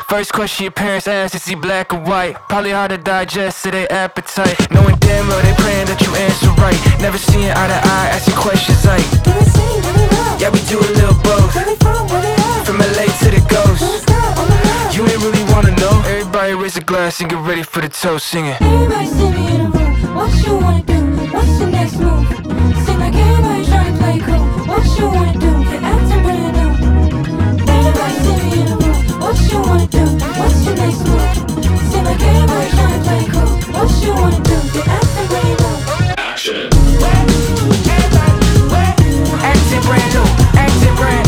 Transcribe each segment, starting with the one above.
First question your parents ask, is he black or white? Probably hard to digest to their appetite. Knowing damn well they praying that you answer right. Never seeing eye to eye, asking questions like, do they sing, do they rap? yeah, we do a little both. Where they from, where they at? From LA to the Ghost. Who's that on the map? You ain't really wanna know. Everybody raise a glass and get ready for the toast, singing. Everybody see me in the room. What you wanna do? What's your next move? Seem like everybody trying to play cool. What you wanna do? You're acting brand new. Everybody see me in the room. What you wanna do? What's your next move? Seem like everybody trying to play cool. What you wanna do? You're acting brand new. Action. Acting brand new. Acting brand.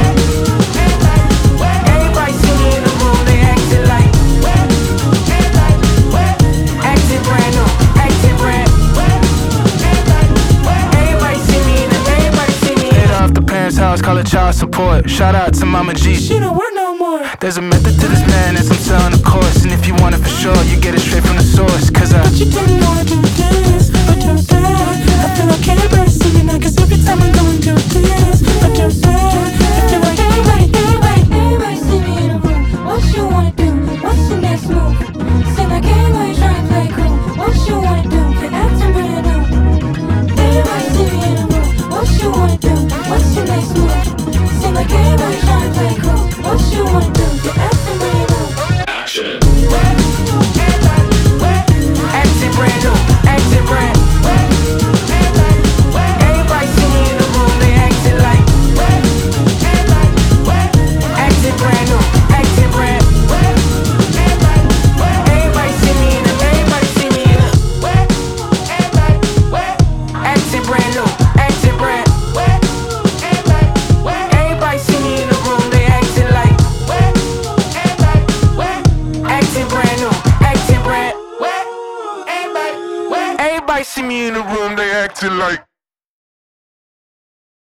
Everybody see me in the room. They acting like. Acting brand new. Acting brand. Everybody see me in the. Everybody see me. Get off the parents' house, call it child support. Shout out to Mama G. She don't work no more. There's a method to this madness, I'm selling a course. And if you want it for sure, you get it straight from the source. Cause But you didn't know I do this, I do that. I feel like everybody see me now, cause every time I'm going to this, I do that. I feel like everybody see me in the room. What you wanna do? What's your next move? Seem like everybody trying to play cool. What you wanna do? You're acting brand new. Everybody see me in the room. What you wanna do? What's your next move? Seem like everybody trying to play cool. What you wanna do? You're acting brand new. action. Acting brand new. Acting brand. Everybody see me in the room, they acting like. Acting brand new. Acting brand. Everybody see me in the. Everybody see me in the. Acting brand new. Acting brand. Everybody see me in the room, they acting like. Acting brand new. Acting brand. Everybody see me in the room, they acting like.